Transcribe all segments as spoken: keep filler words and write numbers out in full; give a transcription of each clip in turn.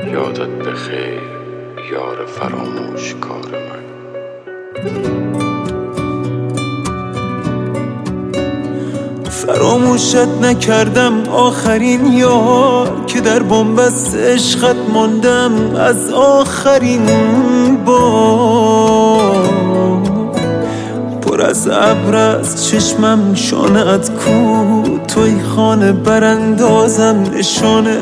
یادت بخیر یار فراموش کار من. فراموشت نکردم آخرین یار که در بنبست عشقت ماندم از آخرین بار. پر از ابر از چشمم شانه‌ات کو، توی خانه براندازم نشانه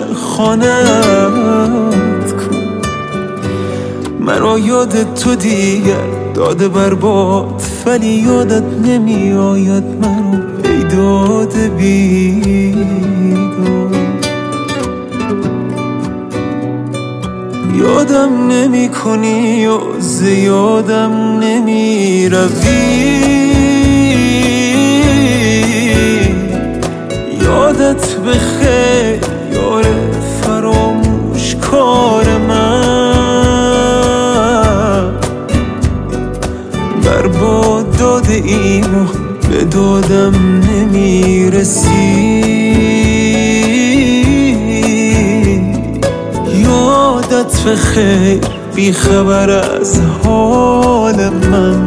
خانه‌ات کو. مرا یاد تو دیگر داده برباد، ولی یادت نمی آید مرا ای داده بیداد. یادم نمی کنی و زیادم نمی روی، یادت بخیر یار فراموش کار من. برباد داده اینو به دادم نمیرسی، یادت بخیر بی خبر از حال من.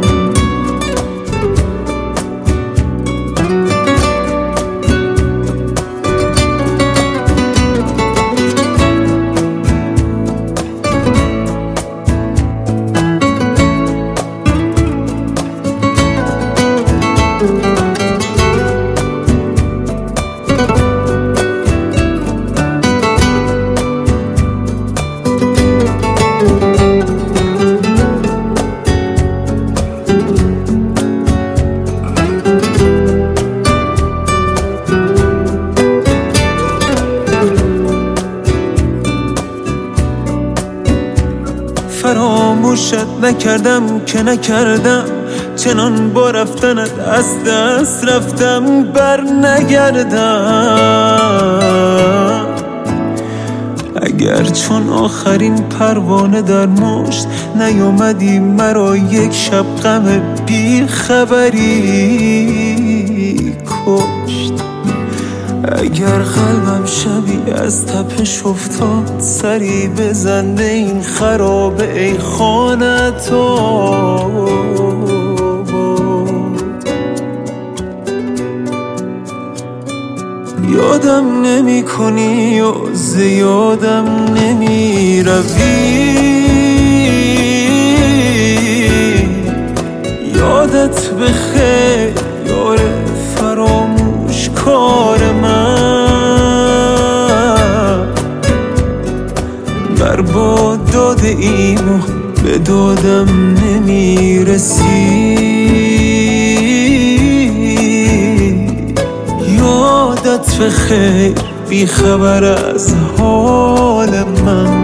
فراموشت نکردم که نکردم، چنان با رفتنت از دست رفتم بر نگردم. اگر چون آخرین پروانه در مشت نیامدی مرا یک شب غم بی خبری کشت. اگر قلبم شبی از تپش افتاد، سری بزن به این خرابه ای خانت آباد. یادم نمی کنی و زیادم نمی روی، یادت بخیر یار فراموش کار من. برباد داده اینو به دادم نمیرسی، یادت بخیر بی خبر از حال من.